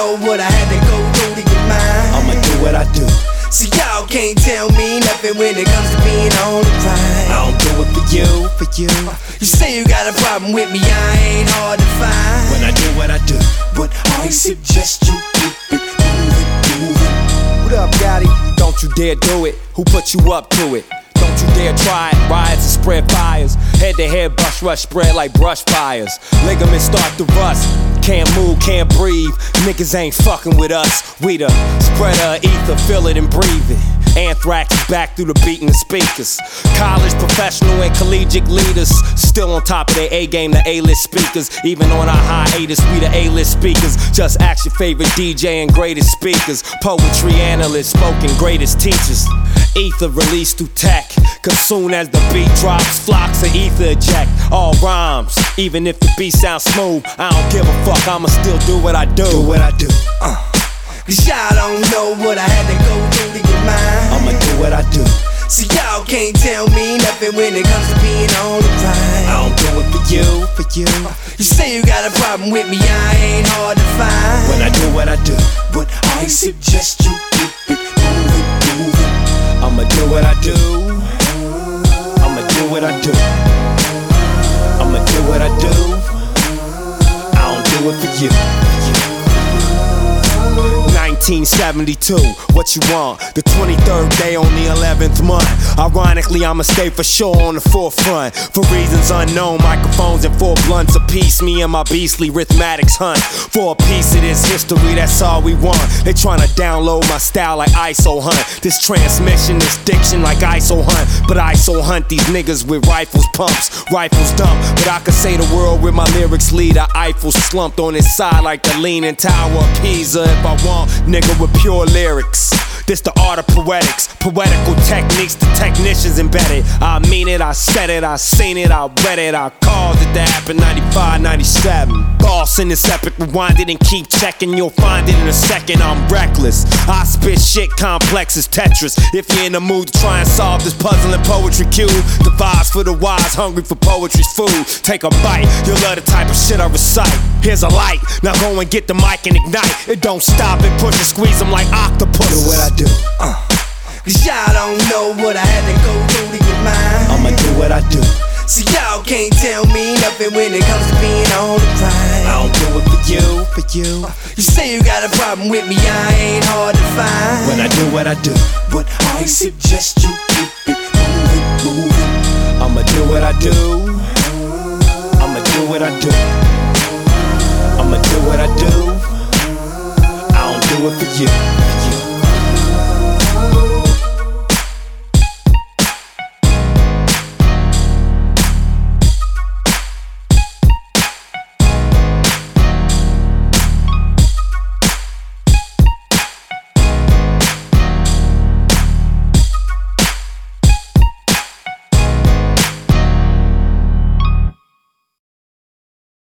know what I had to go through to get mine. I'ma do what I do. See, y'all can't tell me nothing when it comes to being on the grind. I don't do it for you, for you. You say you got a problem with me, I ain't hard to find. When I do what I do, but I suggest you keep it moving. What up, Gotti? Don't you dare do it. Who put you up to it? Don't you dare try it. Riots and spread fires. Head to head, bus rush spread like brush fires. Ligaments start to rust. Can't move, can't breathe. Niggas ain't fucking with us. We the spreader of ether, feel it and breathe it. Anthrax is back through the beat and the speakers. College, professional, and collegiate leaders still on top of their A-game, the A-list speakers. Even on our hiatus, we the A-list speakers. Just ask your favorite DJ and greatest speakers. Poetry analysts, spoken greatest teachers. Ether released through tech. Cause soon as the beat drops, flocks of ether eject. All rhymes, even if the beat sounds smooth, I don't give a fuck, I'ma still do what I do. Do what I do. Cause y'all don't know what I had to go through to get mine. I'ma do what I do. See, y'all can't tell me nothing when it comes to being on the grind. I don't do it for you, for you. You say you got a problem with me, I ain't hard to find. When I do what I do, but I suggest you keep it moving. I'ma do what I do. I'ma do what I do. I'ma do what I do. I don't do it for you. 1972, what you want? The 23rd day on the 11th month. Ironically, I'ma stay for sure on the forefront. For reasons unknown, microphones and 4 blunts apiece. Me and my beastly rhythmatics hunt for a piece of this history, that's all we want. They tryna download my style like ISO hunt. This transmission, this diction like ISO hunt. But ISO hunt these niggas with rifles, pumps, rifles dump. But I could say the world with my lyrics lead. Eiffel slumped on his side like the Leaning Tower of Pisa if I want. Nigga with pure lyrics. This the art of poetics. Poetical techniques, the technicians embedded. I mean it, I said it, I seen it, I read it, I caused it to happen 95, 97. Boss in this epic, rewind it and keep checking. You'll find it in a second, I'm reckless. I spit shit complex as Tetris. If you're in the mood to try and solve this puzzle and poetry cube, the vibes for the wise, hungry for poetry's food. Take a bite, you'll love the type of shit I recite. Here's a light, now go and get the mic and ignite. It don't stop, it push and squeeze them like octopuses. Do what I do. Cause y'all don't know what I had to go through to get mine. I'ma do what I do. See, y'all can't tell me nothing when it comes to being on the grind. I don't do it for you, for you. You say you got a problem with me, I ain't hard to find. When I do what I do, but I suggest you keep it moving. I'ma do what I do. I'ma do what I do. I'ma do what I do. I don't do it for you.